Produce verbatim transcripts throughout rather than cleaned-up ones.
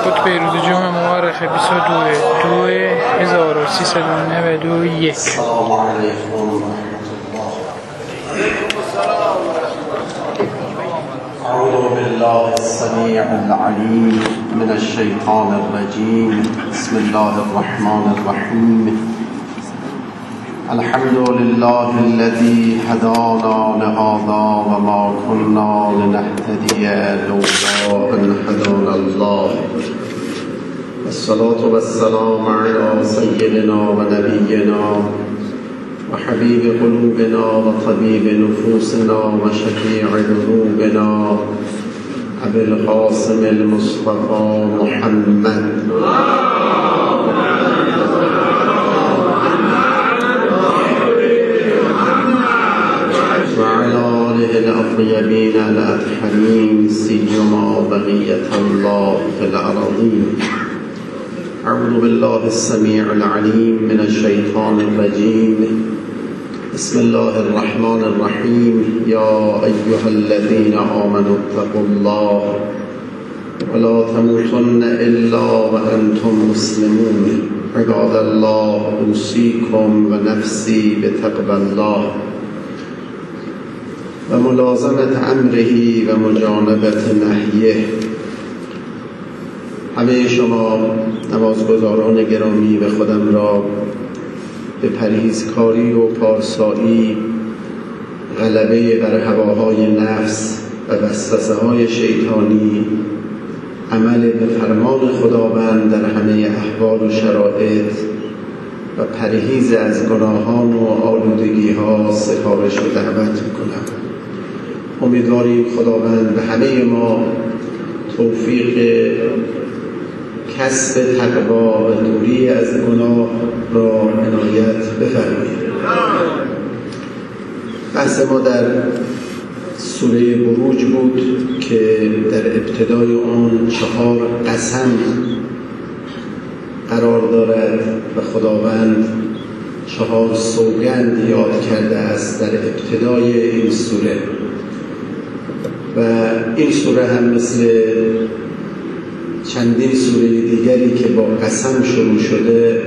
خطبه روز جمعه مورخ بیست و دو دو هزار و سیصد و نود و یک. السلام علیکم. اعوذ بالله السمیع العلیم من الشیطان الرجیم. بسم الله الرحمن الرحیم. الحمد لله الذي هدانا لهذا وما كنا لنهتدي لولا أن هدانا الله. الصلاة والسلام على سيدنا ونبينا وحبيب قلوبنا وطبيب نفوسنا وشفيع ذنوبنا أبي القاسم المصطفى محمد وعلى آله الأطيبين الأطهرين سيما بقية الله في الأراضين. أعوذ بالله السميع العليم من الشيطان الرجيم. بسم الله الرحمن الرحيم. يا أيها الذين آمنوا اتقوا الله ولا تموتن إلا وأنتم مسلمون. عباد الله أوصيكم ونفسي بتقوى الله وملازمة أمره ومجانبة نهيه. همه شما نمازگزاران گرامی و خودم را به پرهیزکاری و پارسایی، غلبه بر هواهای نفس و وسوسه های شیطانی، عمل به فرمان خداوند در همه احوال و شرایط و پرهیز از گناهان و آلودگی ها سفارش و دعوت میکنم. امیدواریم خداوند به همه ما توفیق کسب تقوا و دوری از گناه را عنایت بفرمایید. بحث ما در سوره بروج بود که در ابتدای آن چهار قسم قرار دارد و خداوند چهار سوگند یاد کرده است در ابتدای این سوره و این سوره هم مثل چندین سوره دیگری که با قسم شروع شده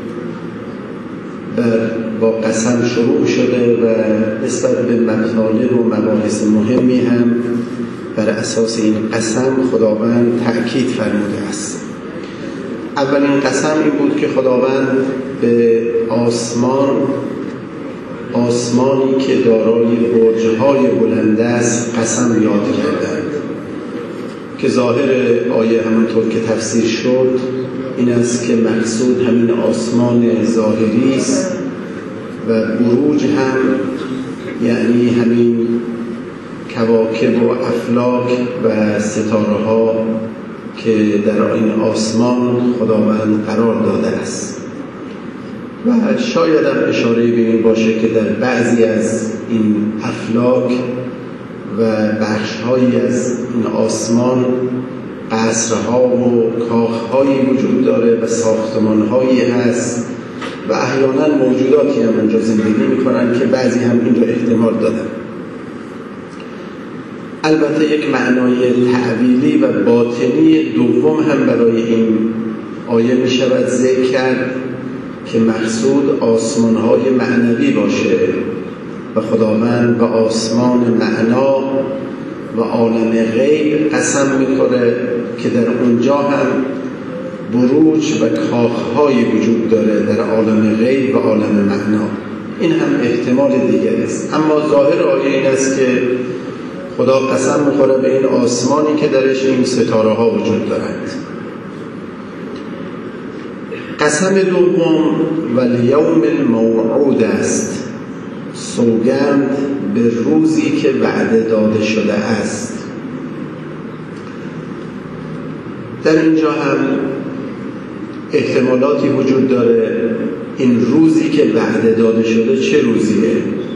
و با قسم شروع شده و نسبت به مطالب و مباحث مهمی هم بر اساس این قسم خداوند تأکید فرموده است. اولین قسم این بود که خداوند به آسمان آسمانی که دارای برج‌های بلند است قسم یاد کردند که ظاهر آیه همونطور که تفسیر شد این است که مقصود همین آسمان ظاهری است و بروج هم یعنی همین کواکب و افلاک و ستاره ها که در این آسمان خداوند قرار داده است. و شاید هم اشاره به این باشه که در بعضی از این افلاک و بخش‌هایی از این آسمان قصرها و کاخ‌هایی وجود داره و ساختمان‌هایی هست و احیانا موجوداتی هم اونجا زندگی می‌کنن که بعضی هم این رو احتمال دادن. البته یک معنای تعبیری و باطنی دوم هم برای این آیه می‌شود ذکر کرد که مقصود آسمان‌های معنوی باشه و خداوند به آسمان معنا و عالم غیب قسم می‌خوره که در اونجا هم بروج و کاخ‌هایی وجود داره در عالم غیب و عالم معنا. این هم احتمال دیگری است، اما ظاهر آیه این است که خدا قسم می‌خوره به این آسمانی که درش این ستاره ها وجود دارند. قسم دوم والیوم الموعود است، سوگند به روزی که وعده داده شده است. در اینجا هم احتمالاتی وجود داره. این روزی که وعده داده شده چه روزیه؟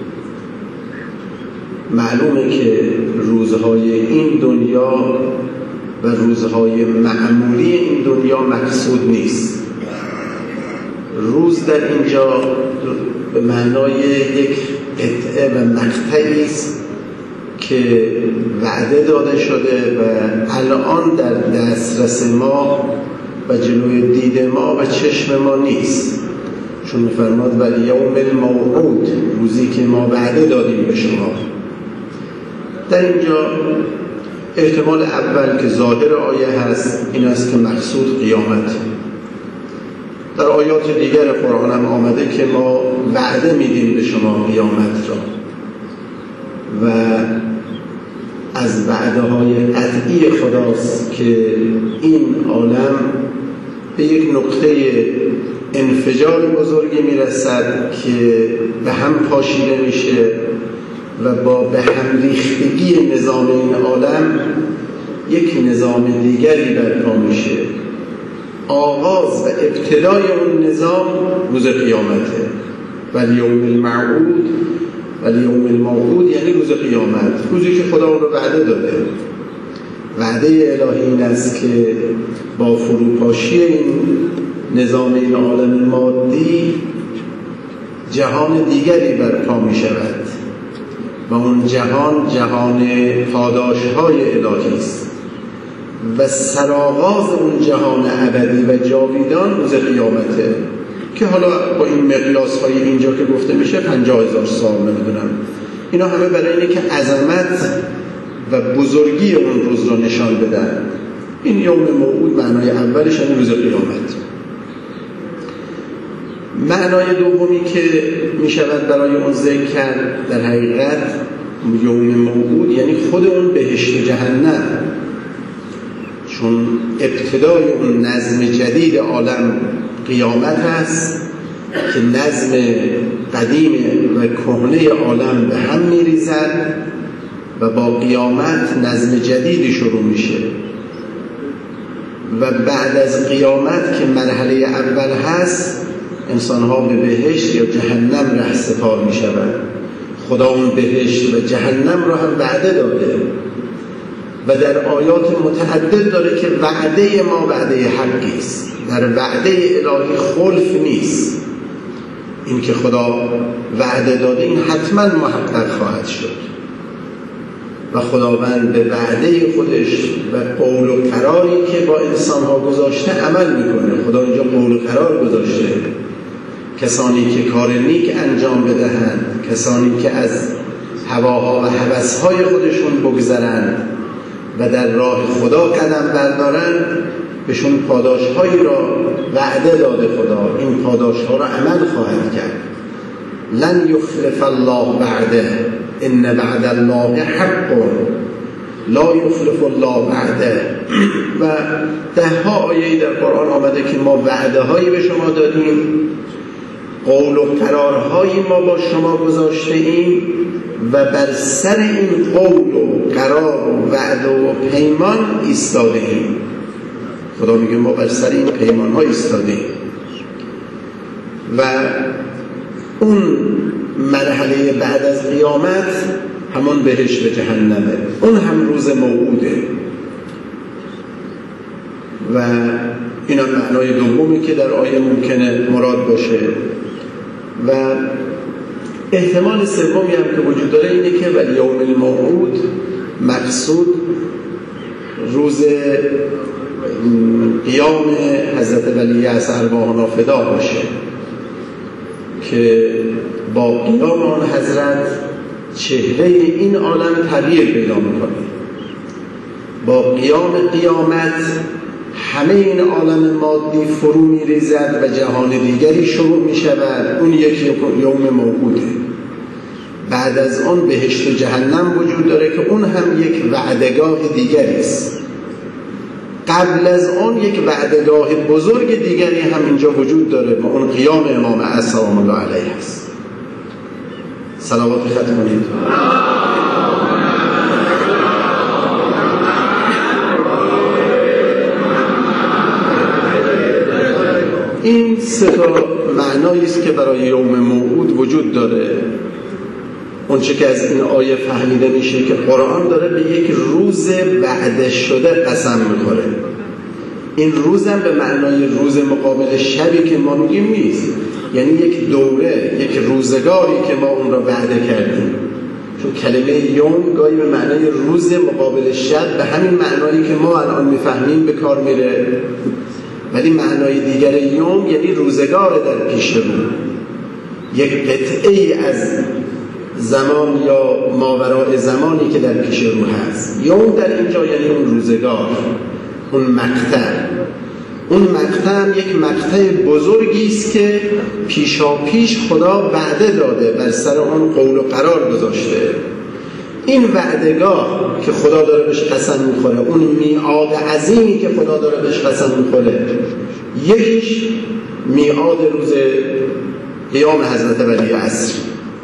معلومه که روزهای این دنیا و روزهای معمولی این دنیا مقصود نیست. روز در اینجا به معنای یک قطعه و مقطعی است که وعده داده شده و الان در دسترس ما و جلوی دید ما و چشم ما نیست، چون می‌فرماد ولی یوم الموعود، روزی که ما وعده دادیم به شما. در اینجا احتمال اول که ظاهر آیه هست این است که مقصود قیامت. در آیات دیگر قرآن هم آمده که ما وعده میدیم به شما قیامت را و از وعده های قطعی خداست که این عالم به یک نقطه انفجار بزرگی میرسد که به هم پاشیده میشه و با به هم ریختگی نظام این عالم یک نظام دیگری برپا میشه. آغاز و ابتدای اون نظام روز قیامته. ولی یوم الموعود، ولی یوم الموعود یعنی روز قیامت، روزی که خدا اون رو وعده داده. وعده الهی این است که با فروپاشی این نظام این عالم مادی جهان دیگری برپا می شود و اون جهان جهان پاداش‌های الهی است و سرآغاز اون جهان ابدی و جاویدان روز قیامته که حالا با این مقیاس‌های اینجا که گفته میشه پنجاه هزار سال نمیدونم، اینا همه برای اینه که عظمت و بزرگی اون روز رو نشان بدن. این یوم موعود معنای اولش یعنی روز قیامت. معنای دومی که می شود برای اون ذکر کرد در حقیقت یوم موعود یعنی خود اون بهشت و جهنم، چون ابتدای اون نظم جدید عالم قیامت هست که نظم قدیم و کهنه عالم به هم می ریزد و با قیامت نظم جدیدی شروع میشه و بعد از قیامت که مرحله اول هست انسان‌ها به بهشت یا جهنم ره سپار می شود. خدا اون بهشت و جهنم را هم وعده داده و در آیات متعدد داره که وعده ما وعده حقی است. در وعده الهی خلف نیست. این که خدا وعده داده این حتما محقق خواهد شد و خداوند به وعده خودش و قول و قراری که با انسان‌ها گذاشته عمل میکنه. خدا اینجا قول و قرار گذاشته، کسانی که کار نیک انجام بدهند، کسانی که از هواها و هوس‌های خودشون بگذرند و در راه خدا قدم بردارند، بهشون پاداش‌هایی را وعده داده خدا. این پاداش‌ها را عمل خواهد کرد. لن یخلف الله وعده ان بعد الله حق لا یخلف الله وعده. و ده ها آیه در قرآن آمده که ما وعده هایی به شما دادیم، قول و قرارهایی ما با شما گذاشته ایم و بر سر این قول و قرار و وعده و پیمان ایستاده ایم. خدا میگه ما بر سر این پیمان ها ایستاده ایم و اون مرحله بعد از قیامت همون بهشت و جهنمه. اون هم روز موعوده و این هم معنای دومی که در آیه ممکنه مراد باشه. و احتمال سومی هم که وجود داره اینه که ولی یوم الموعود مقصود روز قیام حضرت ولی عصر ارواحنا فدا باشه که با قیام آن حضرت چهره این عالم تغییر پیدا میکنه. با قیام قیامت همه این عالم مادی فرو میریزد و جهان دیگری شروع میشود. اون یکی یوم موعوده. بعد از آن بهشت و جهنم وجود داره که اون هم یک وعدگاه دیگری است. قبل از آن یک وعدگاه بزرگ دیگری هم اینجا وجود داره و اون قیام امام عصر سلام الله علیه است. صلوات ختم کنید. این سه تا معنایی است که برای یوم موعود وجود داره. اون چه که از این آیه فهمیده میشه که قرآن داره به یک روز وعده شده قسم میخوره. این روزم به معنای روز مقابل شبی که ما میگیم نیست، یعنی یک دوره، یک روزگاری که ما اون را وعده کردیم. چون کلمه یوم گاهی به معنای روز مقابل شب به همین معنایی که ما الان میفهمیم به کار میره، ولی معنای دیگر یوم یعنی روزگار در پیش رو، یک قطعه ای از زمان یا ماوراء زمانی که در پیش رو هست. یوم در اینجا یعنی اون روزگار، اون مقطع. اون مقطع هم یک مقطع بزرگی است که پیشا پیش خدا وعده داده، بر سر اون قول و قرار گذاشته. این وعدگاه که خدا داره بهش قسم میخوره، اون میعاد عظیمی که خدا داره بهش قسم میخوره، یکیش میعاد روز قیام حضرت ولی عصر.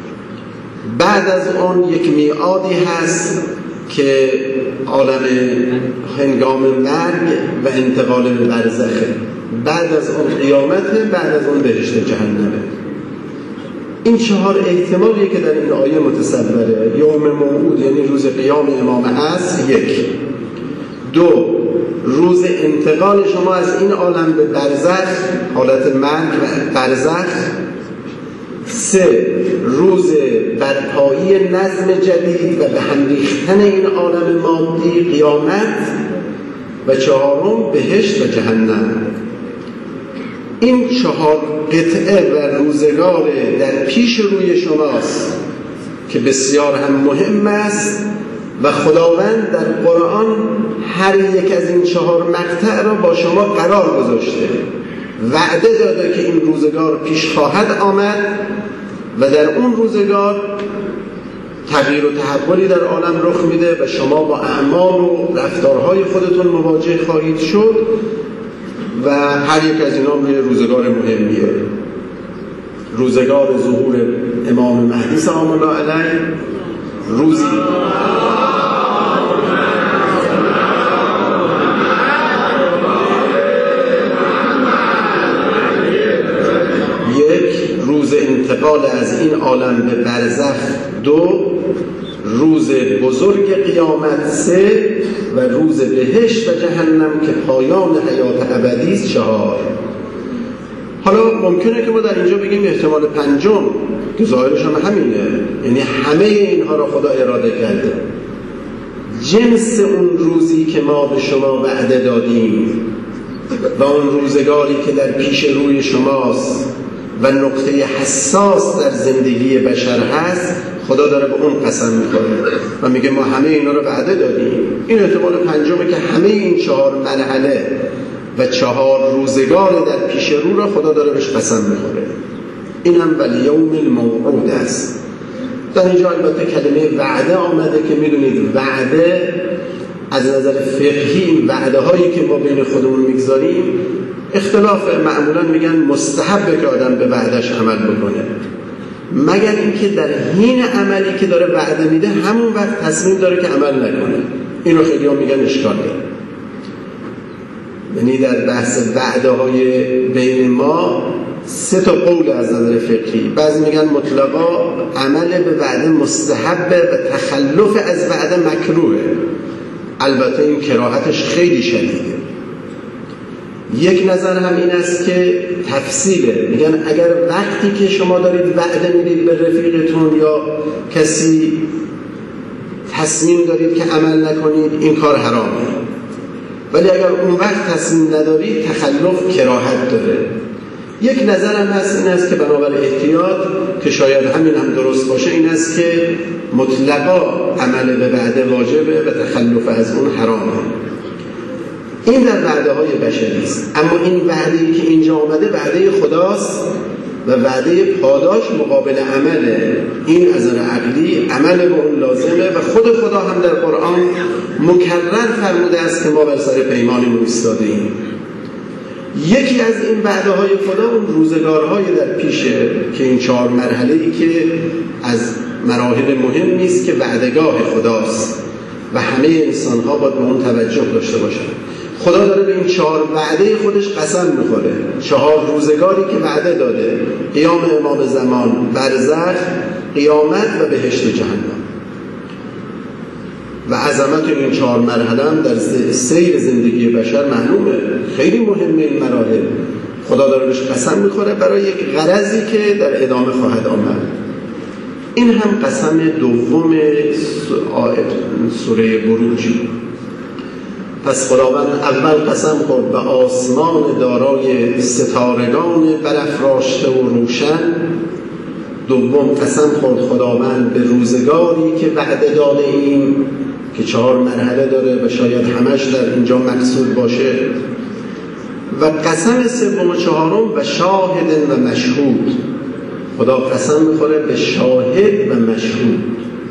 بعد از اون یک میعادی هست که عالم هنگام مرگ و انتقال به برزخه. بعد از اون قیامته، بعد از اون بهشت جهنمه. این چهار احتمالیه که در این آیه متصوره. یوم موعود یعنی روز قیام امام عصر، یک. دو، روز انتقال شما از این عالم به برزخ، حالت مرگ و برزخ. سه، روز برپایی نظم جدید و به هم ریختن این عالم مادی، قیامت. و چهارم، بهشت و جهنم. این چهار قطعه و روزگار در پیش روی شماست که بسیار هم مهم است و خداوند در قرآن هر یک از این چهار مقطع را با شما قرار گذاشته، وعده داده که این روزگار پیش خواهد آمد و در اون روزگار تغییر و تحولی در عالم رخ میده و شما با اعمال و رفتارهای خودتون مواجه خواهید شد و هر یک از اینا روی روزگار مهمیه. روزگار ظهور امام مهدی سلام الله علیه، روزی یک، روز انتقال از این عالم به برزخ. دو، روز بزرگ قیامت. سه، و روز بهشت و جهنم که پایان حیات ابدی است. چهار. حالا ممکنه که ما در اینجا بگیم احتمال پنجم که ظاهرش هم همینه، یعنی همه اینها را خدا اراده کرده. جنس اون روزی که ما به شما وعده دادیم و اون روزگاری که در پیش روی شماست و نقطه حساس در زندگی بشر هست، خدا داره به اون قسم میکنه و میگه ما همه اینا رو وعده دادیم. این احتمال پنجمه که همه این چهار مرحله و چهار روزگار در پیش رو را خدا داره بهش قسم میخوره. اینم ولی یوم الموعود است. در اینجا البته کلمه وعده آمده که میدونید وعده از نظر فقهی این وعده هایی که ما بین خودمون میگذاریم اختلاف، معمولا میگن مستحبه که آدم به وعدش عمل بکنه، مگر اینکه در حین عملی که داره وعده میده همون وقت تصمیم داره که عمل نکنه. اینو خیلی ها میگن اشکال داره. یعنی در بحث وعده های بین ما سه تا قول از نظر فقهی. بعضی میگن مطلقا عمل به وعده مستحبه و تخلف از وعده مکروهه. البته این کراهتش خیلی شدیده. یک نظر هم این است که تفصیله، میگن اگر وقتی که شما دارید وعده میدید به رفیقتون یا کسی تصمیم دارید که عمل نکنید این کار حرامه، ولی اگر اون وقت تصمیم ندارید تخلف کراهت داره. یک نظر هم هست این است که بنابر احتیاط که شاید همین هم درست باشه این است که مطلقا عمل به وعده واجبه و تخلف از اون حرامه. این در وعده های بشری است، اما این وعده‌ای که اینجا آمده وعده خداست و وعده پاداش مقابل عمله. این از نظر عقلی عمل به اون لازمه و خود خدا هم در قرآن مکرر فرموده است که ما بر سر پیمانمون ایستاده‌ایم. یکی از این وعده های خدا اون روزگارهای در پیشه که این چهار مرحله‌ای که از مراحل مهم نیست که وعدگاه خداست و همه انسان‌ها باید به اون توجه داشته باشن. خدا داره به این چهار وعده خودش قسم میخوره، چهار روزگاری که وعده داده: قیام امام زمان، برزخ، قیامت و بهشت جهنم. و عظمت این چهار مرحله هم در سیر زندگی بشر معلومه، خیلی مهمه این مراحل. خدا داره بهش قسم میخوره برای یک غرضی که در ادامه خواهد آمد. این هم قسم دوم سوره بروج. پس خداوند اول قسم خورد به آسمان دارای ستارگان برافراشته و روشن. دوم قسم خورد خداوند به روزگاری که وعده داده ایم که چهار مرحله داره و شاید همش در اینجا مقصود باشه. و قسم سوم و چهارم و شاهد و مشهود. خدا قسم میخوره به شاهد و مشهود.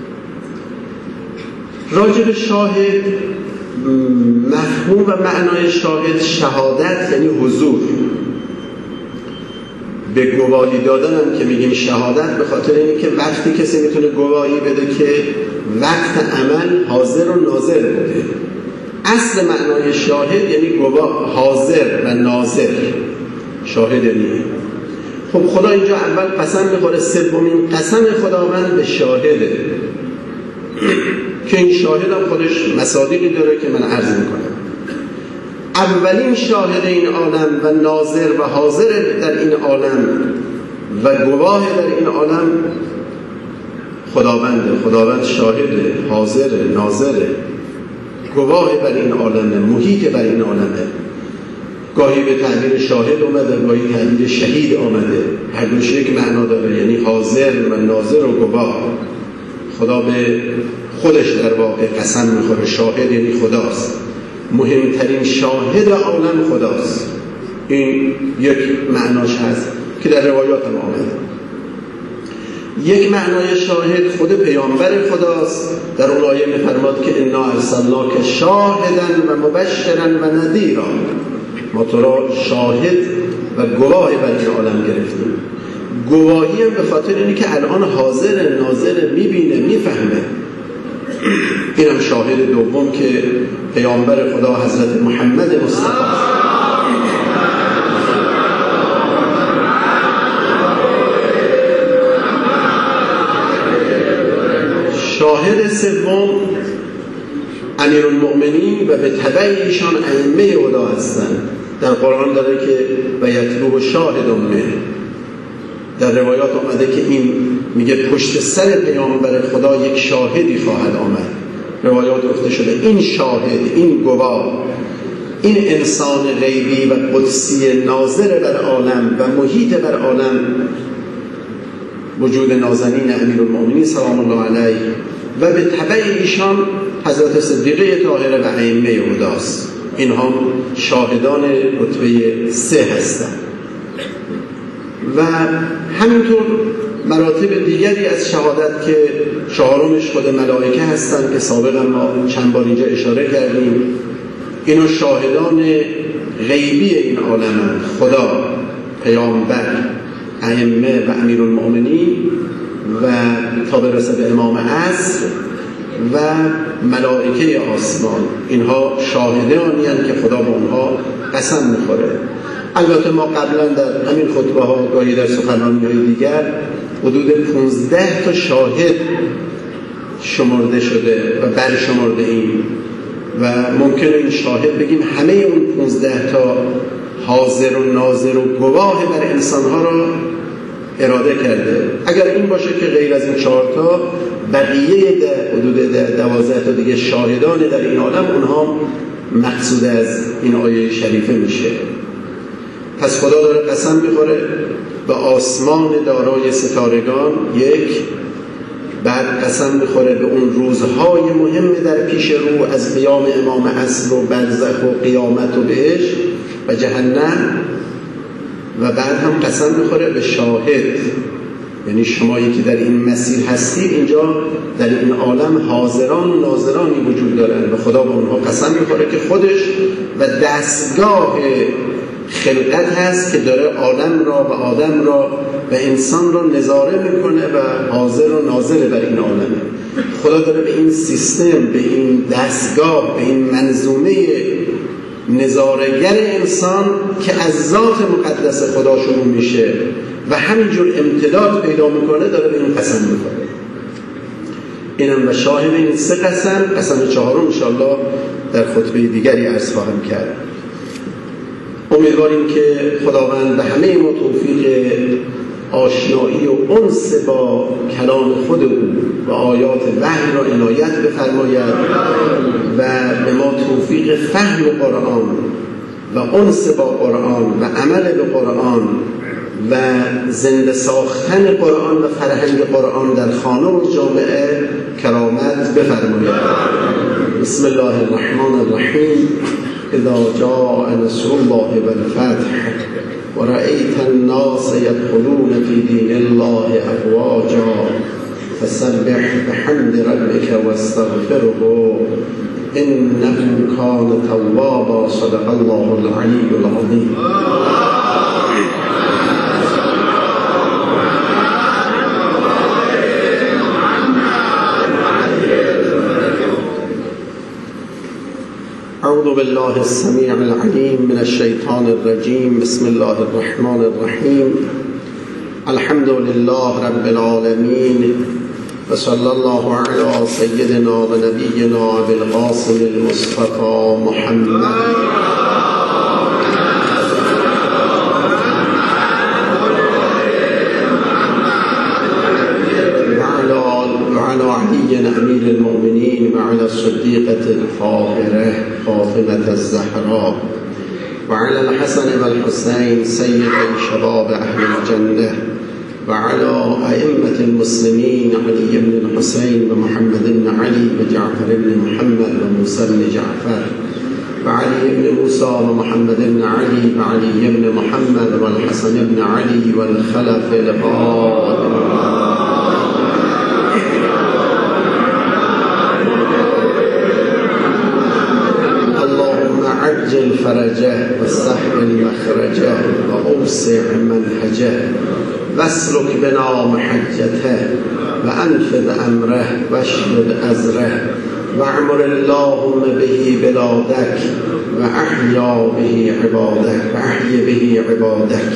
راجع به شاهد، مفهوم و معنای شاهد شهادت یعنی حضور. به گواهی دادن هم که میگیم شهادت به خاطر اینه که وقتی کسی میتونه گواهی بده که وقت عمل حاضر و ناظر بوده. اصل معنای شاهد یعنی گواه، حاضر و ناظر. شاهد یعنی خب خدا اینجا اول قسم میخوره، سومین قسم خداوند به شاهده که این شاهد هم خودش مصادیقی داره که من عرض میکنم. اولین شاهد این عالم و ناظر و حاضر در این عالم و گواه در این عالم خداونده. خداوند شاهده، حاضر، ناظر، گواه بر این عالمه، محیط بر این عالمه. گاهی به تعبیر شاهد اومده، گاهی تعبیر شهید آمده. هر دوش یک معنا داره، یعنی حاضر و ناظر و گواه. خدا به خودش در واقع قسم میخوره. شاهد یعنی خداست، مهمترین شاهد عالم خداست. این یک معناش هست که در روایات هم آمده. یک معنای شاهد خود پیامبر خداست. در اون آیه می‌فرماد که انا ارسلناک شاهدا و مبشرا و نذیرا. ما تو را شاهد و گواه بر این عالم گرفتیم. گواهی هم به خاطر اینه که الان حاضر ناظر، میبینه، میفهمه. اینم شاهد دوم که پیامبر خدا حضرت محمد مصطفی. شاهد سوم امیرالمؤمنین و به تبع ایشان ائمه هدا هستند. در قرآن داره که و یتلوه شاهد امه. در روایات آمده که این میگه پشت سر پیامبر خدا یک شاهدی خواهد آمد. روایات گفته شده این شاهد، این گواه، این انسان غیبی و قدسی ناظر بر عالم و محیط بر عالم، وجود نازنین امیرالمؤمنین سلام الله علیه و به تبع ایشان حضرت صدیقه طاهره و ائمه هداست. اینها شاهدان رتبه سه هستند. و همینطور مراتب دیگری از شهادت که چهارمش خود ملائکه هستند که سابقا ما چند بار اینجا اشاره کردیم. اینا شاهدان غیبی این عالمند. خدا، پیامبر، ائمه و امیرالمؤمنین و تا برسه به امام عصر و ملائکه آسمان. اینها شاهدانی هستند که خدا به اونها قسم میخوره. البته ما قبلا در همین خطبه ها گاهی در سخنرانی های دیگر حدود پونزده تا شاهد شمرده شده و برشمرده ایم و ممکنه این شاهد بگیم همه اون پونزده تا حاضر و ناظر و گواه بر انسانها را اراده کرده. اگر این باشه که غیر از این چهار تا بقیه حدود دوازده تا دیگه شاهدان در این عالم، اونها مقصود از این آیه شریفه میشه. پس خدا داره قسم میخوره به آسمان دارای ستارگان، یک، بعد قسم میخوره به اون روزهای مهم در پیش رو از قیام امام عصر و برزخ و قیامت و بهشت و جهنم، و بعد هم قسم میخوره به شاهد، یعنی شمایی که در این مسیر هستید اینجا در این عالم حاضران و ناظرانی وجود دارن و خدا به اونها قسم میخوره که خودش و دستگاه خلقت هست که داره عالم را و آدم را و انسان را نظاره میکنه و حاضر و ناظر بر این عالمه. خدا داره به این سیستم، به این دستگاه، به این منظومه نظاره‌گر انسان که از ذات مقدس خدا شروع میشه و همینجور امتداد پیدا میکنه داره به این قسم میکنه. اینم و شاهد این سه قسم. قسم چهارم انشاءالله در خطبه دیگری عرض خواهم کرد. امیدواریم که خداوند به همه ما توفیق آشنایی و انس با کلام خود او و آیات وحی را عنایت بفرماید و به ما توفیق فهم قرآن و انس با قرآن و عمل به قرآن و زنده ساختن قرآن و فرهنگ قرآن در خانه و جامعه کرامت بفرماید. بسم الله الرحمن الرحیم. اذا جاء نصر الله والفتح ورأيت الناس يدخلون في دين الله أفواجا فسبح بحمد ربك واستغفره إنه كان توابا. صدق الله العلي العظيم. أعوذ بالله السميع العليم من الشيطان الرجيم. بسم الله الرحمن الرحيم. الحمد لله رب العالمين وصلى الله على سيدنا ونبينا أبي القاسم المصطفى محمد وعلى علي أمير المؤمنين وعلى الصديقة الطاهرة فاطمة الزهراء وعلى الحسن والحسين سيد شباب أهل الجنة وعلى أئمة المسلمين علي بن الحسين ومحمد بن علي وجعفر بن محمد وموسى بن جعفر وعلي بن موسى ومحمد بن علي وعلي بن محمد والحسن بن علي والخلف الفاضل. عجل فرجه واستحمل مخرجه وأوسع منهجه واسلك بنا محجته وأنفذ أمره واشدد أزره واعمر اللهم به بلادك وأحيا به عبادك وأحيي به عبادك.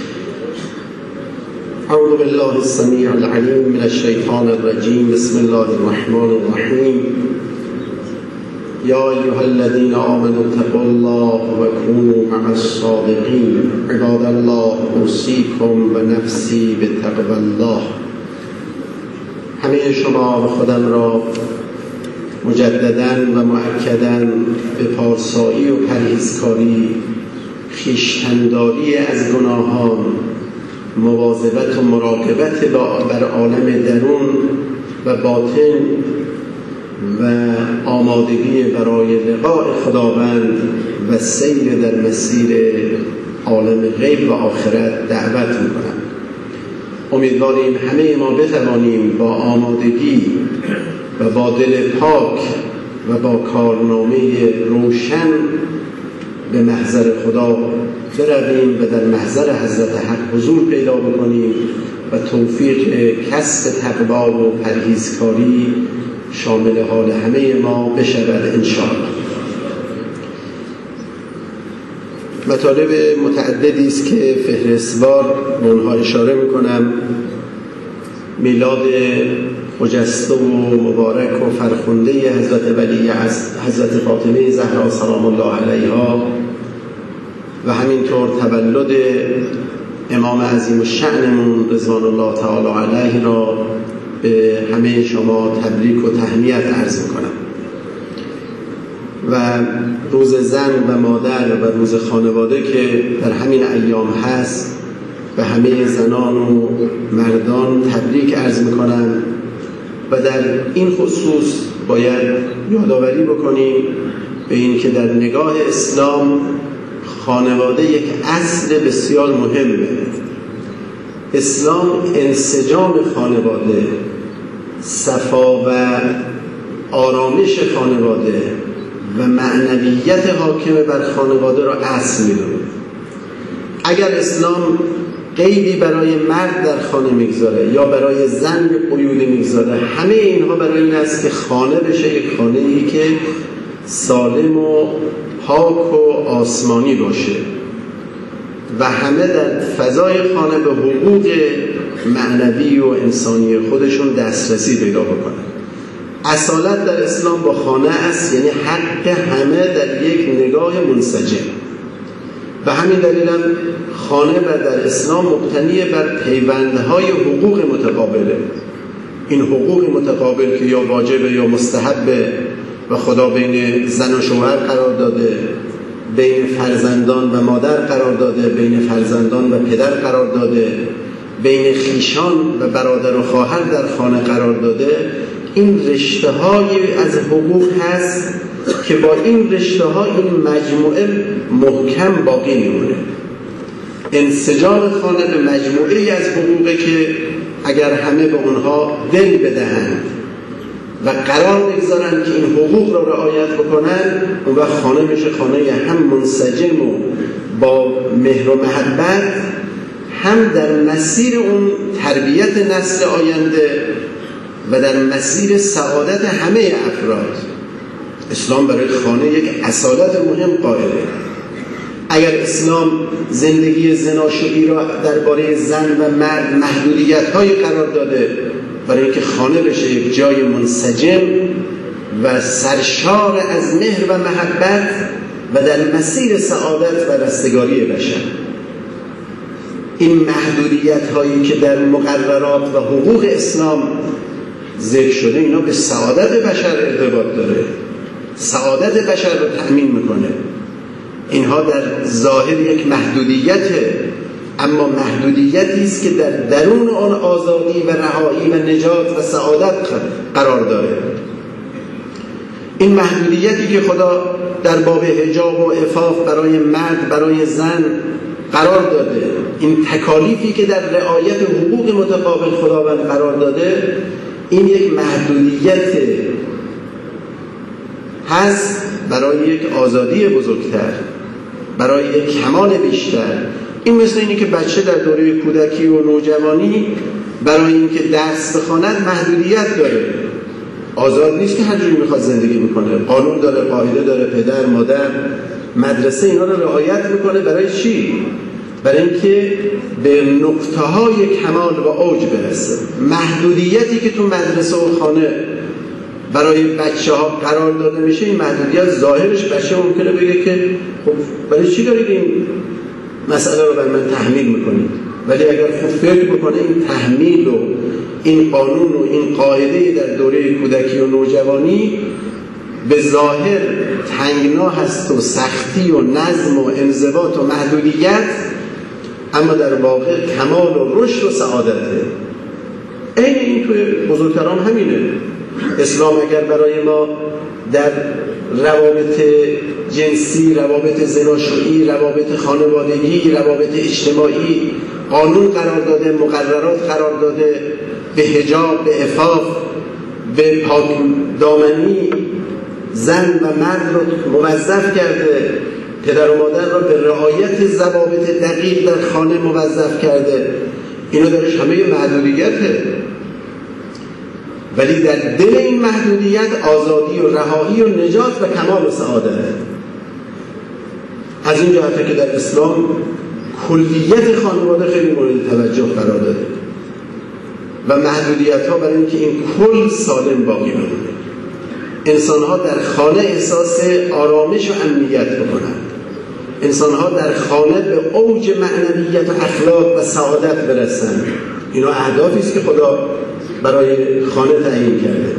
أعوذ بالله السميع العليم من الشيطان الرجيم. بسم الله الرحمن الرحيم. يا أيها الذين آمنوا اتقوا الله وكونوا مع الصادقين. عباد الله أوصيكم ونفسي بتقوى الله. همه شما و خودم را مجدداً و مؤکداً به پارسایی و پرهیزکاری، خویشتن‌داری از گناهان، مواظبت و مراقبت بر عالم درون و باطن و آمادگی برای لقاء خداوند و سیر در مسیر عالم غیب و آخرت دعوت می‌کنم. امیدواریم همه ما بتوانیم با آمادگی و با دل پاک و با کارنامه روشن به محضر خدا برویم و در محضر حضرت حق حضور پیدا بکنیم و توفیق کسب تقوا و پرهیزکاری شامل حال همه ما بشود انشاءالله. مطالب متعددی است که فهرستوار به اونها اشاره میکنم. میلاد خجسته و مبارک و فرخنده حضرت ولی حضرت فاطمه زهرا سلام الله علیها و همینطور تولد امام عظیم الشأنمون رضوان الله تعالی علیه را به همه شما تبریک و تهنیت عرض میکنم. و روز زن و مادر و روز خانواده که در همین ایام هست به همه زنان و مردان تبریک عرض میکنم و در این خصوص باید یادآوری بکنیم به این که در نگاه اسلام خانواده یک اصل بسیار مهمه. اسلام انسجام خانواده، صفا و آرامش خانواده و معنویت حاکم بر خانواده را اصل می‌دونه. اگر اسلام قیدی برای مرد در خانه میگذاره یا برای زن قیودی میگذاره، همه اینها برای این است که خانه بشه یک خانه‌ای که سالم و پاک و آسمانی باشه و همه در فضای خانه به حقوق معنوی و انسانی خودشون دسترسی پیدا بکنن. اصالت در اسلام با خانه است، یعنی حق همه در یک نگاه منسجم. به همین دلیل هم خانه و در اسلام مبتنی بر پیوندهای حقوق متقابله. این حقوق متقابل که یا واجبه یا مستحبه و خدا بین زن و شوهر قرار داده، بین فرزندان و مادر قرار داده، بین فرزندان و پدر قرار داده، بین خویشان و برادر و خواهر در خانه قرار داده. این رشته های از حقوق هست که با این رشته ها این مجموعه محکم باقی میمونه. انسجام خانه به مجموعه از حقوقه که اگر همه به اونها دل بدهند و قرار بگذارن که این حقوق را رعایت بکنن، اون وقت خانه میشه خانه هم منسجم و با مهر و محبت، هم در مسیر اون تربیت نسل آینده و در مسیر سعادت همه افراد. اسلام برای خانه یک اصالت مهم قائله. اگر اسلام زندگی زناشویی را درباره زن و مرد محدودیت‌های قرار داده برای اینکه خانه بشه یک جای منسجم و سرشار از مهر و محبت و در مسیر سعادت و رستگاری بشر، این محدودیت‌هایی که در مقررات و حقوق اسلام ذکر شده، اینا به سعادت بشر ارتباط داره، سعادت بشر رو تأمین میکنه. اینها در ظاهر یک محدودیته، اما محدودیتی است که در درون آن آزادی و رهایی و نجات و سعادت قرار داره. این محدودیتی که خدا در باب حجاب و عفاف برای مرد برای زن قرار داده، این تکالیفی که در رعایت حقوق متقابل خداوند قرار داده، این یک محدودیت هست برای یک آزادی بزرگتر، برای یک کمال بیشتر. این مثل اینی که بچه در دوره کودکی و نوجوانی برای اینکه درس بخواند محدودیت داره، آزاد نیست که هر جوری میخواد زندگی میکنه، قانون داره، قاعده داره، پدر، مادر، مدرسه اینا رو رعایت میکنه. برای چی؟ برای اینکه به نقطه های کمال و اوج برسه. محدودیتی که تو مدرسه و خانه برای بچه ها قرار داده میشه، این محدودیت ظاهرش بچه ممکنه بگه که خب برای چی دارید این مسئله رو بر من تحمیل میکنید؟ ولی اگر خوب فکر بکنه این تحمیل و این قانون و این قاعده در دوره کودکی و نوجوانی به ظاهر تنگنا هست و سختی و نظم و انضباط و محدودیت، اما در واقع کمال و رشد و سعادته. این این توی بزرگتران همینه. اسلام اگر برای ما در روابط جنسی، روابط زناشویی، روابط خانوادگی، روابط اجتماعی قانون قرار داده، مقررات قرار داده، به حجاب، به عفاف، به پاک دامنی زن و مرد رو موظف کرده، پدر و مادر را به رعایت ضوابط دقیق در خانه موظف کرده. اینا درش همه محدودیته، ولی در دل این محدودیت آزادی و رهایی و نجات و کمال و سعادت. از این جهته که در اسلام کلیت خانواده خیلی مورد توجه قرار داده و محدودیت ها برای اینکه این کل سالم باقی بمونه. انسان ها در خانه احساس آرامش و امنیت بکنند. انسان ها در خانه به اوج معنویت و اخلاق و سعادت برسند. اینا اهدافی است که خدا برای خانه تعیین کرده.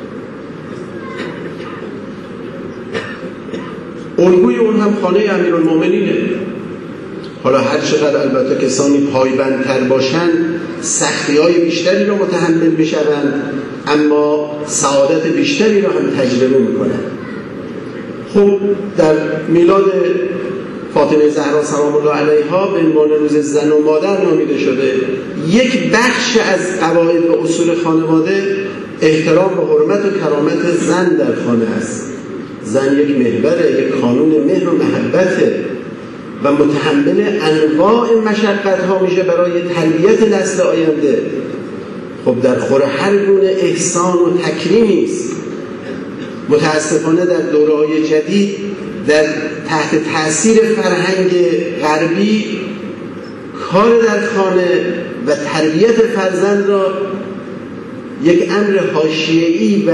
الگوی اون هم خانه امیرالمومنینه. حالا هر چقدر البته کسانی پایبندتر باشن سختی های بیشتری رو متحمل میشوند، اما سعادت بیشتری رو هم تجربه میکنن. خب در میلاد فاطمه زهرا سلام الله علیها به عنوان روز زن و مادر نامیده شده. یک بخش از قواعد و اصول خانواده احترام و حرمت و کرامت زن در خانه است. زن یک محوره، یک قانون مهر و محبته و متحمل انواع مشقت ها میشه برای تربیت نسل آینده. خب در خور هر گونه احسان و تکریمی است. متاسفانه در دوره‌های جدید در تحت تأثیر فرهنگ غربی کار در خانه و تربیت فرزند را یک امر حاشیه‌ای و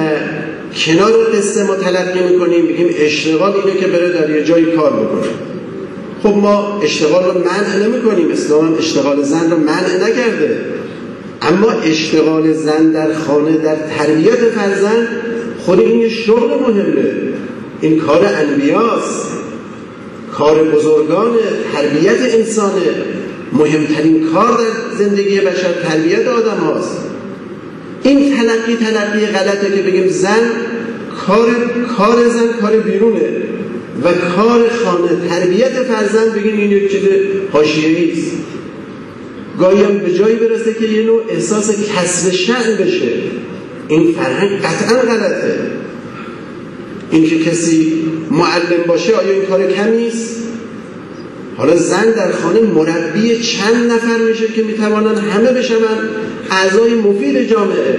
کنار قصه ما تلقی می‌کنیم، میگیم اشتغال اینه که بره در یه جایی کار بکنه. خب ما اشتغال رو منع نمی کنیم، اسلام هم اشتغال زن رو منع نکرده، اما اشتغال زن در خانه در تربیت فرزند خود این یه شغل مهمه، این کار انبیاست، کار بزرگان، تربیت انسانه، مهمترین کار در زندگی بشر تربیت آدم هاست. این تلقی تلقی غلطه که بگیم زن کار کار زن کار بیرونه و کار خانه تربیت فرزند بگیم این یک چیز حاشیه‌ای است. گاهی هم به جایی برسه که یه نوع احساس کسب شأن بشه. این فرهنگ قطعا غلطه. این که کسی معلم باشه آیا این کار کمی است؟ حالا زن در خانه مربی چند نفر میشه که میتوانن همه بشن اعضای مفید جامعه.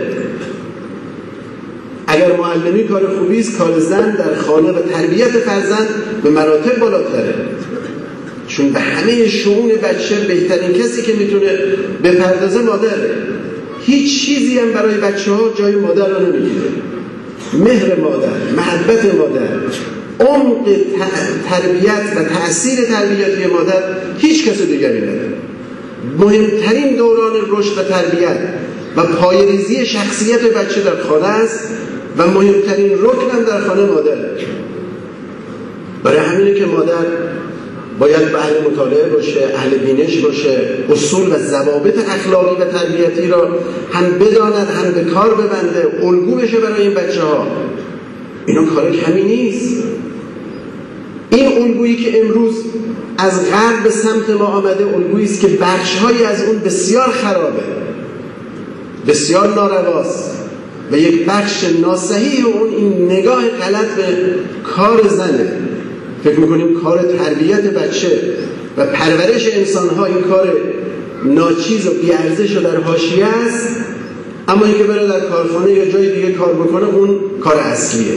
اگر معلمی کار خوبی است، کار زن در خانه و تربیت فرزند به مراتب بالاتره، چون به همه شؤون بچه بهترین کسی که میتونه بپردازه مادره. هیچ چیزی هم برای بچه ها جای مادر رو نمیگیره. مهر مادر، محبت مادر، عمق تربیت و تأثیر تربیتی مادر هیچ کس دیگری نداره. مهمترین دوران رشد و تربیت و پایه‌ریزی شخصیت بچه در خانه است و مهمترین رکن هم در خانه مادره. برای همینه که مادر باید به اهل مطالعه باشه، اهل بینش باشه، اصول و ضوابط اخلاقی و تربیتی را هم بداند، هم به کار ببنده، الگو بشه برای این بچه ها. اینا کار کمی نیست. این الگویی که امروز از غرب به سمت ما آمده الگویی است که بخش‌هایی از اون بسیار خرابه، بسیار نارواست و یک بخش ناصحیح اون این نگاه غلط به کار زنه. فکر میکنیم کار تربیت بچه و پرورش انسان‌ها این کار ناچیز و بی‌ارزش و در حاشیه است، اما اینکه بره در کارخانه یا جای دیگه کار بکنه اون کار اصلیه.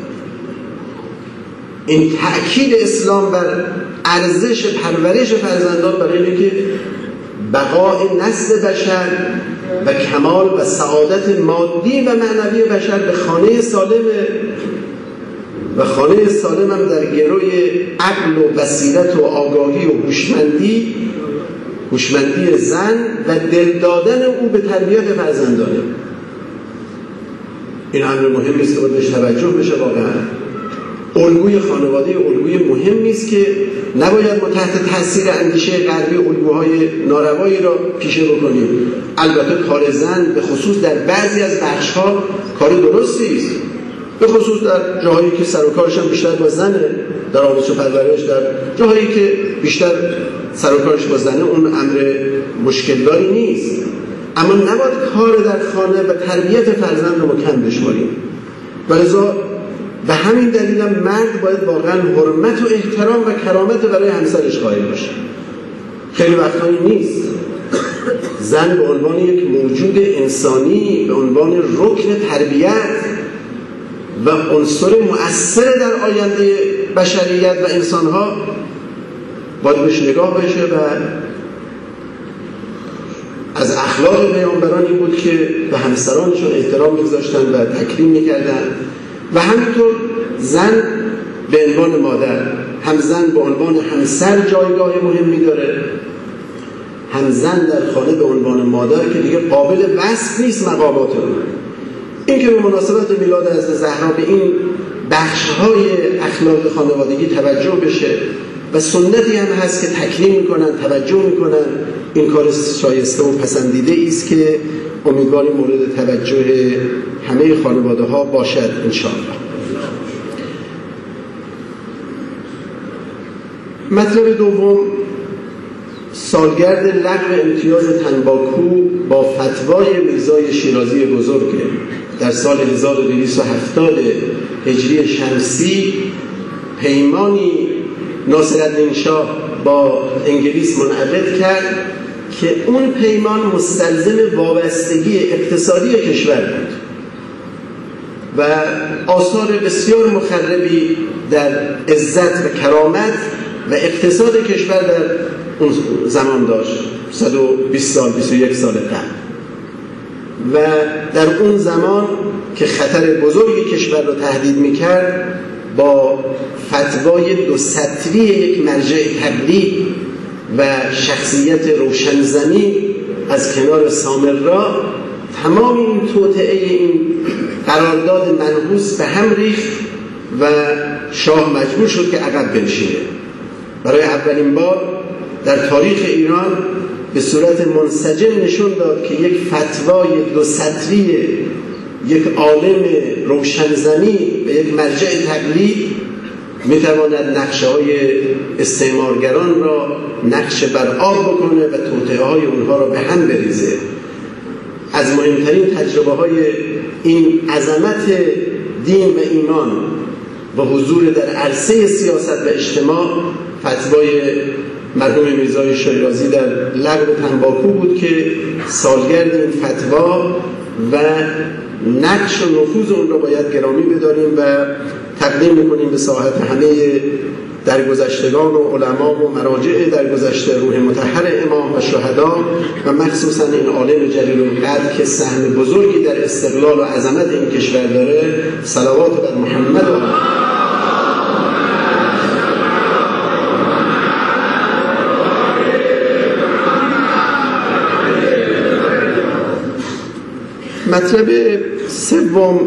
این تأکید اسلام بر ارزش پرورش فرزندان برای اینه که بقای نسل بشر و کمال و سعادت مادی و معنوی بشر به خانه سالمه و خانه سالم هم در گروی عقل و بصیرت و آگاهی و هوشمندی هوشمندی زن و دل دادن او به تربیت فرزندانه. این امر مهمی است که باید بهش توجه بشه. واقعا الگوی خانواده الگوی مهمی است که نباید ما تحت تاثیر اندیشه غربی الگوهای ناروایی را پیشه بکنیم. البته کار زن به خصوص در بعضی از بخش‌ها کار درستی است، به خصوص در جاهایی که سر و کارش هم بیشتر با زنه، در آموزش و پرورش، در جاهایی که بیشتر سر و کارش با زنه اون امر مشکلداری نیست. اما نباید کار در خانه و تربیت فرزند رو کم بشماریم. ولذا به همین دلیل هم مرد باید واقعا حرمت و احترام و کرامت برای همسرش قائل باشه. خیلی وقتایی نیست زن به عنوان یک موجود انسانی، به عنوان رکن تربیت و عنصر مؤثر در آینده بشریت و انسانها باید بهش نگاه بشه. و از اخلاق پیامبران این بود که به همسرانشون احترام می‌گذاشتن و تکریم می‌کردن و همینطور زن به عنوان مادر، هم زن به عنوان همسر جایگاه مهمی داره، هم زن در خانه به عنوان مادر که دیگه قابل وصف نیست مقامات اون. این که به مناسبت میلاد حضرت زهرا به این بخش‌های اخلاق خانوادگی توجه بشه و سنتی هم هست که تکریم میکنن، توجه میکنن، این کار شایسته و پسندیده است که امیدواریم مورد توجه همه خانواده ها باشد انشاءالله. مطلب دوم، سالگرد لغو امتیاز تنباکو با فتوای میرزای شیرازی بزرگ در سال هزار و دویست و هفتاد هجری شمسی پیمانی ناصرالدین شاه با انگلیس منعقد کرد که اون پیمان مستلزم وابستگی اقتصادی کشور بود و آثار بسیار مخربی در عزت و کرامت و اقتصاد کشور در اون زمان داشت، صد و بیست سال، بیست و یک سال قبل. و در اون زمان که خطر بزرگی کشور رو تهدید میکرد، با فتوای دو سطری یک مرجع تبلیغ و شخصیت روشنزمین از کنار سامرا تمام این توطئه این قرارداد منحوس به هم ریخت و شاه مجبور شد که عقب بنشینه. برای اولین بار در تاریخ ایران به صورت منسجم نشون داد که یک فتوای دو سطری یک عالم روشنزمین و یک مرجع تبلیغ میتواند نقشه های استعمارگران را نقشه بر آب بکنه و توطئه های اونها را به هم بریزه. از مهمترین تجربه های این عظمت دین و ایمان و حضور در عرصه سیاست و اجتماع فتوای مرحوم میرزای شیرازی در لغو تنباکو بود که سالگرد این فتوا و نقش و نفوذ اون را باید گرامی بداریم و تقدیم میکنیم به ساحت همه درگذشتگان و علما و مراجع درگذشته روح مطهر امام و شهدا و مخصوصا این عالم جلیل القدر که سهم بزرگی در استقلال و عظمت این کشور داره. صلوات بر محمد و مطلب سوم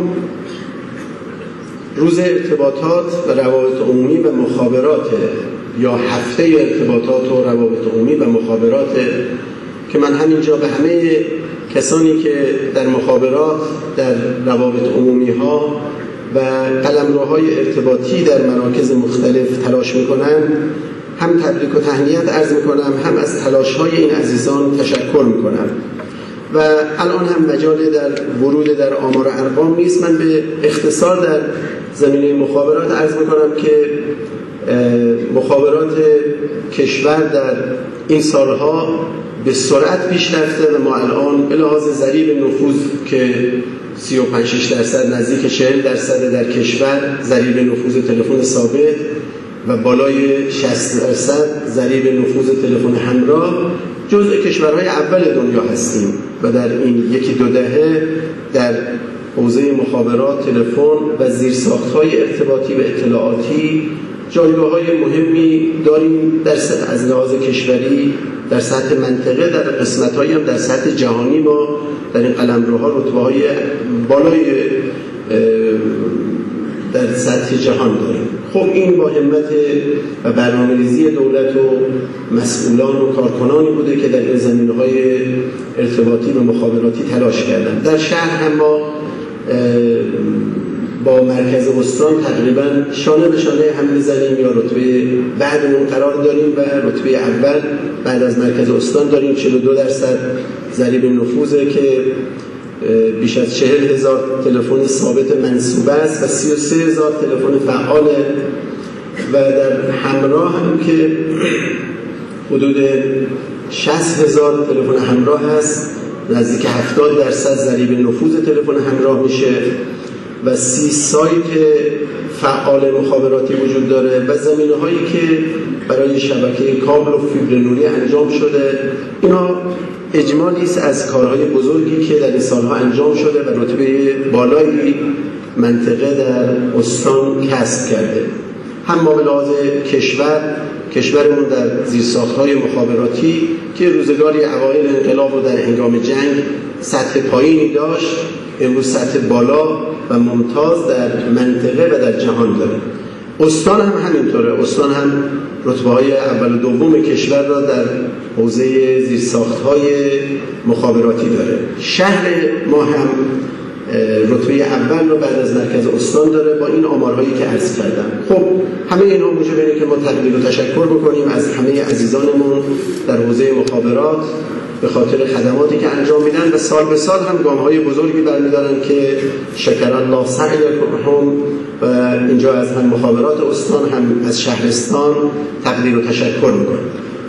روز ارتباطات و روابط عمومی و مخابرات یا هفته ارتباطات و روابط عمومی و مخابرات که من همینجا به همه کسانی که در مخابرات در روابط عمومی ها و قلمروهای ارتباطی در مراکز مختلف تلاش میکنن هم تبریک و تهنیت عرض میکنم، هم از تلاش های این عزیزان تشکر میکنم و الان هم مجال در ورود در آمار و ارقام نیست. من به اختصار در زمینه مخابرات عرض میکنم که مخابرات کشور در این سالها به سرعت پیش رفته و ما الان به لحاظ ضریب نفوذ که سی و پنج شش درصد نزدیک چهل درصد در کشور ضریب نفوذ تلفن ثابت و بالای شصت درصد ضریب نفوذ تلفن همراه جزء کشورهای اول دنیا هستیم و در این یکی دو دهه در حوزه مخابرات، تلفن و زیرساخت‌های ارتباطی و اطلاعاتی جایگاه‌های مهمی داریم در از لحاظ کشوری در سطح منطقه، در قسمت‌هایی هم در سطح جهانی ما در این قلمروها رتبه‌های بالای در سطح جهان داریم. خب این با همت و برنامه‌ریزی دولت و مسئولان و کارکنانی بوده که در این زمینه‌های ارتباطی و مخابراتی تلاش کردن. در شهر هم ما با مرکز استان تقریبا شانه به شانه هم میزنیم یا رتبه بعدمون قرار داریم و رتبه اول بعد از مرکز استان داریم. چهل و دو درصد ضریب نفوذه که بیش از چهل هزار تلفن ثابت منصوبه است و سی و سه هزار تلفن فعاله و در همراه هم که حدود شصت هزار تلفن همراه هست، نزدیک هفتاد درصد ضریب نفوذ تلفن همراه میشه و سی سایت فعال مخابراتی وجود داره و زمینه هایی که برای شبکه کابل و فیبر نوری انجام شده. اینا اجمالی است از کارهای بزرگی که در این سالها انجام شده و رتبه بالایی منطقه در استان کسب کرده. هم ما به لحاظ کشور کشورمون در زیرساخت‌های مخابراتی که روزگاری اوایل انقلاب و در هنگام جنگ سطح پایینی داشت، امروز سطح بالا و ممتاز در منطقه و در جهان داره. استان هم همینطوره. استان هم رتبه‌های اول و دوم کشور را در حوزه زیرساخت‌های مخابراتی داره. شهر ما هم رتبه اول رو بعد از مرکز استان داره با این آمارهایی که عرض کردم. خب همه اینها موجب اینه که ما تقدیر و تشکر بکنیم از همه عزیزانمون در حوزه مخابرات به خاطر خدماتی که انجام میدن و سال به سال هم گام‌های بزرگی برمی‌دارن که شکر الله سعیکم و اینجا از هم مخابرات استان هم از شهرستان تقدیر و تشکر میکنم.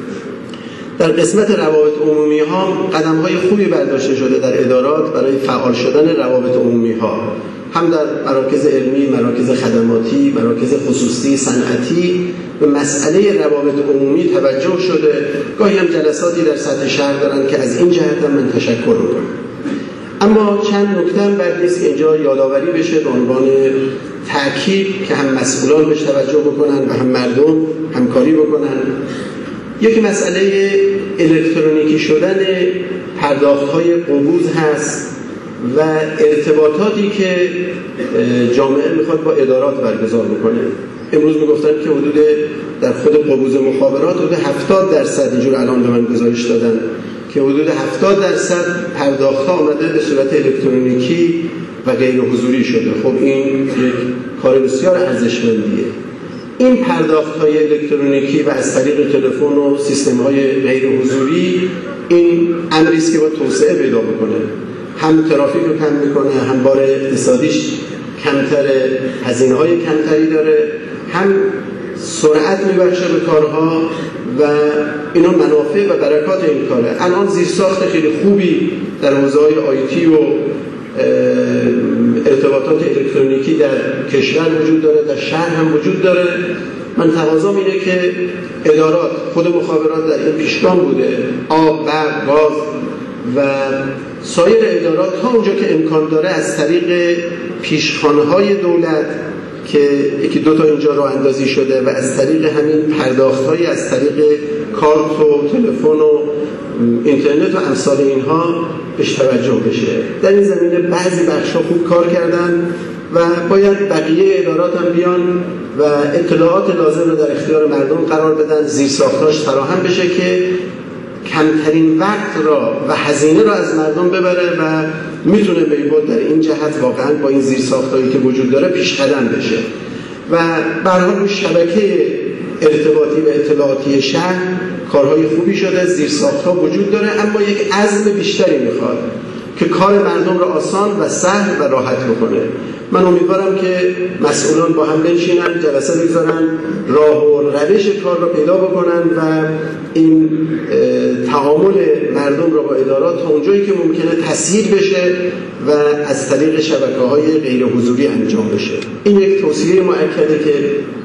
در قسمت روابط عمومی ها قدم های خوبی برداشته شده در ادارات برای فعال شدن روابط عمومی ها، هم در مراکز علمی، مراکز خدماتی، مراکز خصوصی، صنعتی به مسئله روابط عمومی توجه شده. گاهی هم جلساتی در سطح شهر دارن که از این جهت هم من تشکر میکنم. اما چند نکته هم باید نیست که اینجا یادآوری بشه به عنوان تأکید که هم مسئولان بهش توجه بکنن و هم مردم همکاری بکنن. یک مسئله الکترونیکی شدن پرداخت‌های قبوض هست و ارتباطاتی که جامعه میخواد با ادارات برگزار بکنه. امروز میگفتن که حدود در خود قبوض مخابرات حدود هفتاد درصد اینجور الان به من گزارش دادن که حدود هفتاد درصد پرداخت‌ها آمده به صورت الکترونیکی و غیر حضوری شده. خب این یک کار بسیار ارزشمندیه. این پرداخت‌های الکترونیکی و از طریق تلفن و سیستم‌های غیر حضوری این امری است که با توسعه پیدا بکنه. هم ترافیک رو کم میکنه، هم بار اقتصادیش کمتره، هزینه‌های کمتری داره، هم سرعت میبخشه به کارها و اینا منافع و برکات این کاره. الان زیرساخت خیلی خوبی در حوزه‌های آیتی و ارتباطات الکترونیکی در کشور وجود داره، در شهر هم وجود داره. من تقاضام اینه که ادارات، خود مخابرات در این پیشگام بوده، آب، برق، گاز و سایر ادارات ها اونجا که امکان داره از طریق پیشخوان‌های دولت که یکی دو تا اینجا راه اندازی شده و از طریق همین پرداخت‌های از طریق کارت و تلفن و اینترنت و امثال اینها بهش توجه بشه. در این زمینه بعضی بخش‌ها خوب کار کردن و باید بقیه ادارات هم بیان و اطلاعات لازم رو در اختیار مردم قرار بدن، زیرساخت‌هاش فراهم بشه که کمترین وقت را و هزینه را از مردم ببره و میتونه بیبود در این جهت واقعا با این زیرساخت‌هایی که وجود داره پیش قدم بشه. و به هر حال شبکه ارتباطی و اطلاعاتی شهر کارهای خوبی شده، زیرساخت‌ها وجود داره، اما یک عزم بیشتری میخواد که کار مردم را آسان و سهل و راحت بکنه. من امیدوارم که مسئولان با هم بنشینن، جلسه بگذارن، راه و روش کار را پیدا بکنن و این تعامل مردم را با ادارات تا اونجایی که ممکنه تسهیل بشه و از طریق شبکه‌های غیر حضوری انجام بشه. این یک توصیه مؤکده که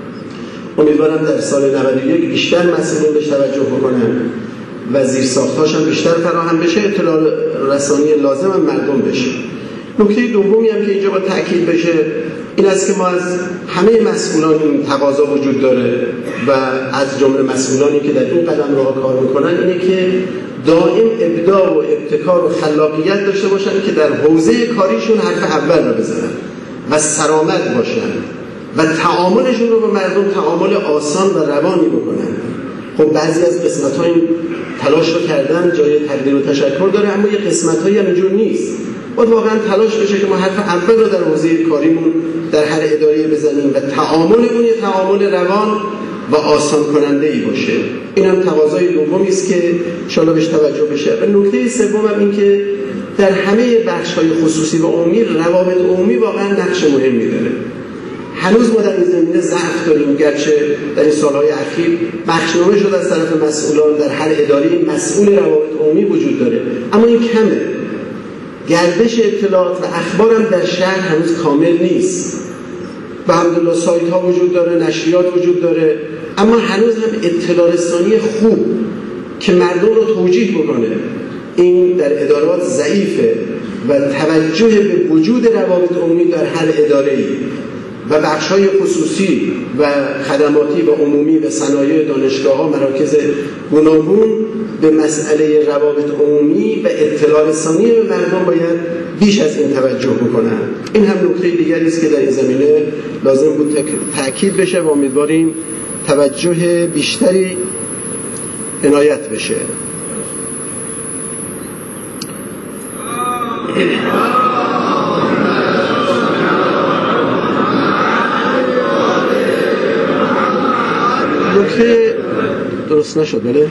امیدوارم در سال نود و یک بیشتر مسئولین بهش توجه بکنن و زیرساخت‌هاش هم بیشتر فراهم بشه، اطلاع رسانی لازم هم مردم بشه. نکته دومی هم که اینجا با تأکید بشه این است که ما از همه مسئولان این تقاضا وجود داره و از جمله مسئولانی که در این قدم راه کار میکنن اینه که دائم ابداع و ابتکار و خلاقیت داشته باشن که در حوزه کاریشون حرف اول رو بزنن و سرآمد باشن و تعاملشون رو با مردم تعامل آسان و روانی بکنن. خب بعضی از قسمت‌ها این تلاش رو کردن، جای تقدیر و تشکر داره، اما یه قسمت‌هایی هم اینجور نیست. باید واقعا تلاش بشه که ما حرف اول رو در حوزه کاریمون در هر اداره بزنیم و تعاملمون یه تعامل روان و آسان کننده ای باشه. این هم تقاضای دومی است که ان شاءالله بهش توجه بشه. و نکته سوم هم این که در همه بخش‌های خصوصی و عمومی روابط عمومی واقعا نقش مهمی داره. هنوز ما در این زمینه ضعف داریم، گرچه در این سالهای اخیر بخشنامه شده از طرف مسئولان در هر اداره مسئول روابط عمومی وجود داره، اما این کمه. گردش اطلاعات و اخبار هم در شهر هنوز کامل نیست. به الحمدلله سایت ها وجود داره، نشریات وجود داره، اما هنوز هم اطلاع رسانی خوب که مردم رو توجیه بکنه این در ادارات ضعیفه و توجه به وجود روابط عمومی در هر اداره‌ای و بخش‌های خصوصی و خدماتی و عمومی و صنایع دانشگاه‌ها، مراکز گوناگون به مسئله روابط عمومی و اطلاع رسانی به مردم باید بیش از این توجه بکنن. این هم نکته دیگری است که در این زمینه لازم بود تأکید بشه و امیدواریم توجه بیشتری عنایت بشه. نکته درست نشد بله؟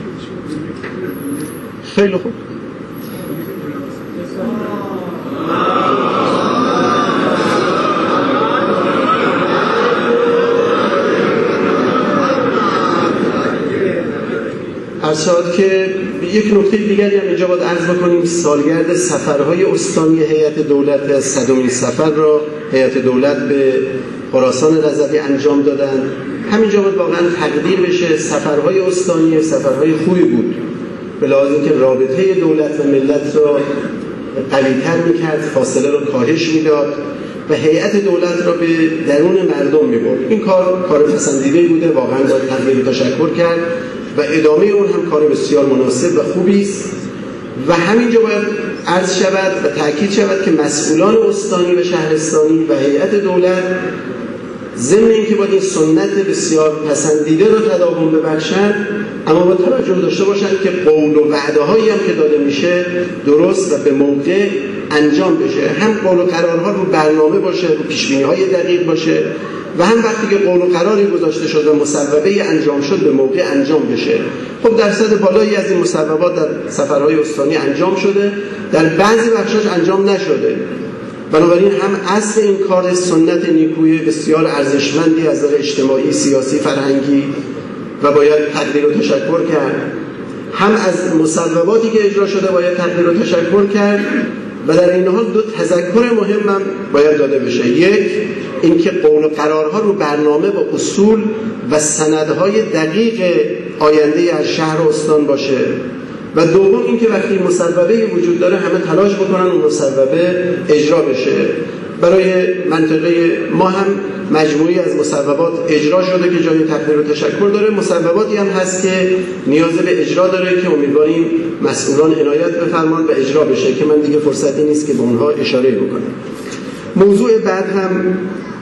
خیلی خوب. ارشاد که یک نکته دیگری هم اینجا باید عرض بکنیم، سالگرد سفرهای استانی هیئت دولت از صدمین سفر را هیئت دولت به خراسان رضوی انجام دادن. همینجا باید واقعا تقدیر بشه. سفرهای استانی سفرهای خوبی بود به لحاظ اینکه رابطه دولت و ملت را قوی‌تر میکرد، فاصله را کاهش میداد و هیئت دولت را به درون مردم می‌برد. این کار کار پسندیده بوده، واقعا باید تقدیر و تشکر کرد و ادامه اون هم کار بسیار مناسب و خوبی است. و همینجا باید عرض شود و تأکید شود که مسئولان استانی و شهرستانی و هیئت دولت ضمن اینکه باید این سنت بسیار پسندیده رو تداوم ببخشند، اما با توجه داشته باشند که قول و وعده هایی هم که داده میشه درست و به موقع انجام بشه. هم قول و قرارها رو برنامه باشه، رو پیشبینی های دقیق باشه و هم وقتی که قول و قراری گذاشته شد و مصوبه انجام شد به موقع انجام بشه. خب درصد بالایی از این مصوبات در سفرهای استانی انجام شده، در بعضی بخشاش انجام نشده. بنابراین هم اصل این کار سنت نیکوی بسیار ارزشمندی از نظر اجتماعی، سیاسی، فرهنگی و باید تقدیر و تشکر کرد، هم از مصوباتی که اجرا شده باید تقدیر و تشکر کرد و در این حال دو تذکر مهمم باید داده بشه. یک، اینکه قول و قرارها رو برنامه با اصول و سندهای دقیق آینده از شهر و استان باشه و دوم اینکه وقتی مصوبه وجود داره همه تلاش بکنن اون مصوبه اجرا بشه. برای منطقه ما هم مجموعی از مصوبات اجرا شده که جای تقدیر و تشکر داره، مصوباتی هم هست که نیاز به اجرا داره که امیدواریم مسئولان عنایت بفرمان و اجرا بشه که من دیگه فرصتی نیست که به اونها اشاره بکنم. موضوع بعد هم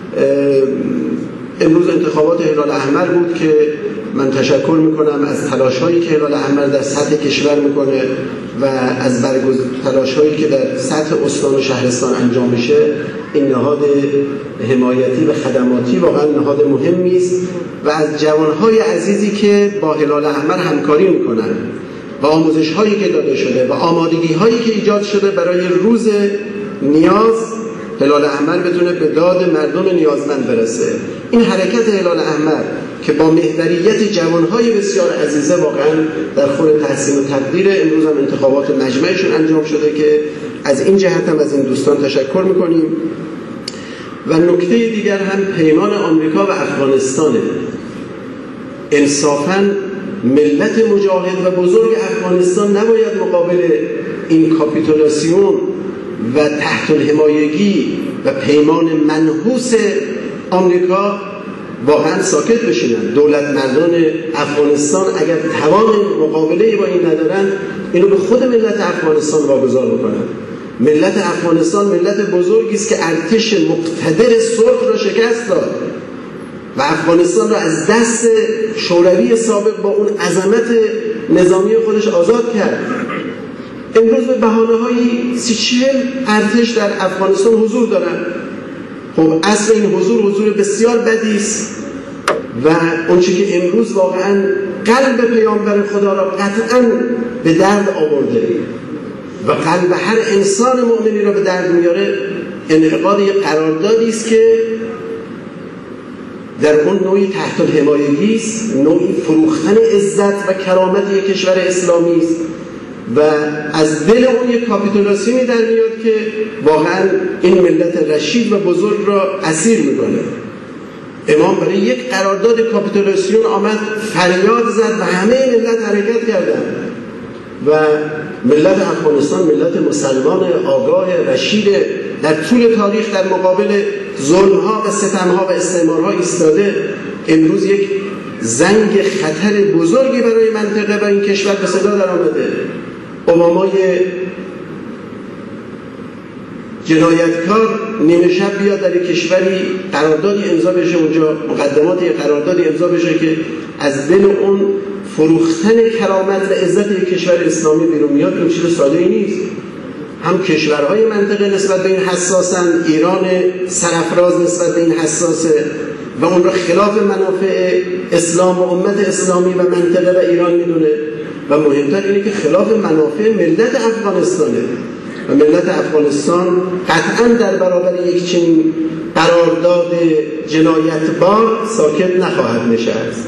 امروز انتخابات هلال احمر بود که من تشکر میکنم از تلاش هایی که هلال احمر در سطح کشور میکنه و از برگزار تلاش هایی که در سطح استان و شهرستان انجام میشه. این نهاد حمایتی و خدماتی واقعا نهاد مهمی است و از جوانهای عزیزی که با هلال احمر همکاری میکنن و آموزش هایی که داده شده و آمادگی هایی که ایجاد شده برای روز نیاز هلال احمر بتونه به داد مردم نیازمند برسه. این حرکت هلال احمر که با محوریت جوانهای بسیار عزیزه واقعا در خور تحسین و تقدیر. امروز هم انتخابات مجمعشون انجام شده که از این جهت هم از این دوستان تشکر میکنیم. و نکته دیگر هم پیمان آمریکا و افغانستانه. انصافاً ملت مجاهد و بزرگ افغانستان نباید مقابل این کاپیتولاسیون و تحت الحمایگی و پیمان منحوس آمریکا واقعا ساکت بشینن. دولت مردان افغانستان اگر توان مقابله با این ندارن اینو به خود ملت افغانستان واگذار بکنن. ملت افغانستان ملت بزرگی است که ارتش مقتدر سرخ را شکست داد و افغانستان را از دست شوروی سابق با اون عظمت نظامی خودش آزاد کرد. امروز به بهانه‌های سی چهل ارتش در افغانستان حضور دارن. خب اصل این حضور حضور بسیار بدی است و اون چیزی که امروز واقعا قلب پیامبر خدا را قطعا به درد آورده و قلب هر انسان مؤمنی را به درد میاره انعقاد یک قراردادی است که در اون نوعی تحت الحمایگی است، نوعی فروختن عزت و کرامت یک کشور اسلامی است و از دل اون یک کاپیتولاسیونی در میاد که واقعا این ملت رشید و بزرگ را اسیر میکنه. امام برای یک قرارداد کاپیتولاسیون آمد فریاد زد و همه ملت حرکت کردند و ملت افغانستان ملت مسلمان آگاه رشید در طول تاریخ در مقابل ظلمها و ستمها و استعمارها ایستاده. امروز یک زنگ خطر بزرگی برای منطقه و این کشور به صدا در آمده. اوبامای جنایتکار نیمه شب بیاد در کشوری قراردادی امضا بشه، اونجا مقدمات یک قراردادی امضا بشه که از دل اون فروختن کرامت و عزت یک کشور اسلامی بیرون میاد. این چیز ساده‌ای نیست. هم کشورهای منطقه نسبت به این حساسن، ایران سرافراز نسبت به این حساسه و اون را خلاف منافع اسلام و امت اسلامی و منطقه و ایران میدونه و مهمتر اینه که خلاف منافع ملت افغانستانه و ملت افغانستان قطعا در برابر یک چنین قرارداد جنایتبار ساکت نخواهد نشست.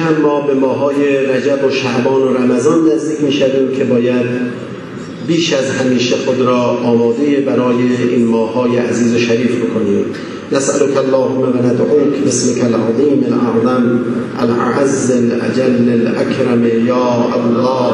هم ما به ماهای رجب و شعبان و رمضان نزدیک میشویم که باید بیش از همیشه خود را آماده برای این ماهای عزیز و شریف بکنیم. نسألك اللهم و ندعوك باسمك العظیم الاعظم الأعز الأجل الأكرم یا الله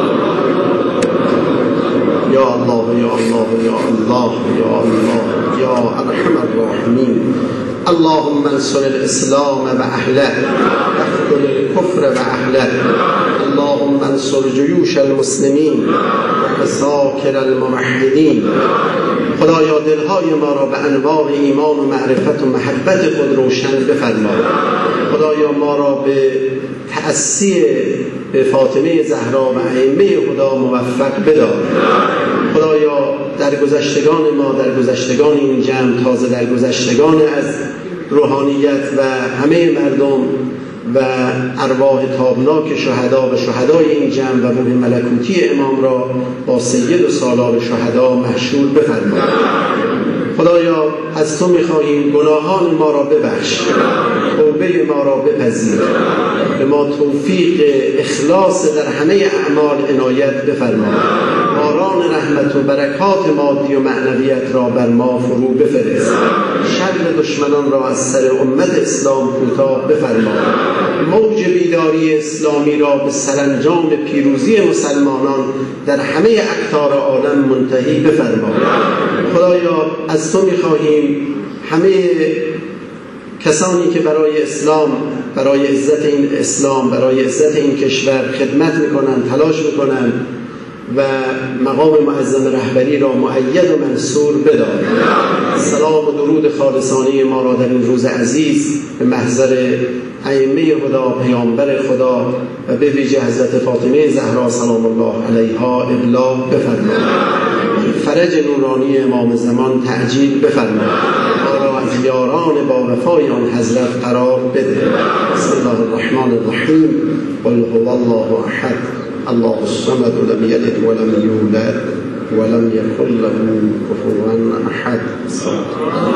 یا الله یا الله یا الله یا الله یا ارحم الراحمین. اللهم انصر الاسلام و اهله واخذل الكفر و اهله. اللهم انصر جیوش المسلمین و ساکر الموحدین. خدایا دلهای ما را به انواع ایمان و معرفت و محبت خود روشن بفرما. خدایا ما را به تأسی به فاطمه زهرا و ائمه خدا موفق بدار. خدایا در گذشتگان ما، در گذشتگان این جمع، تازه در گذشتگان از روحانیت و همه مردم و ارواح تابناک شهدا و شهدای این جمع و روح ملکوتی امام را با سید و سالار شهدا محشور بفرما. خدایا از تو می‌خواهیم گناهان ما را ببخش، توبه ما را بپذیر، به ما توفیق اخلاص در همه اعمال عنایت بفرما. باران رحمت و برکات مادی و معنویت را بر ما فرو بفرست. شر دشمنان را از سر امت اسلام کوتاه بفرما. موج بیداری اسلامی را به سرانجام پیروزی مسلمانان در همه اقطار عالم منتهی بفرما. خدایا از تو می‌خواهیم همه کسانی که برای اسلام، برای عزت این اسلام، برای عزت این کشور خدمت می‌کنند، تلاش می‌کنند و مقام معظم رهبری را مؤید و منصور بدار. سلام و درود خالصانه ما را در این روز عزیز به محضر ائمه خدا، پیامبر خدا و به ویژه حضرت فاطمه زهرا سلام الله علیها ابلاغ بفرما. فرج نورانی امام زمان تعجیل بفرما. ما را از یاران با وفای آن حضرت قرار بده. بسم الله الرحمن الرحیم. قل هو الله احد الله الصمد لم یلد ولم یولد ولم یکن له کفوا احد.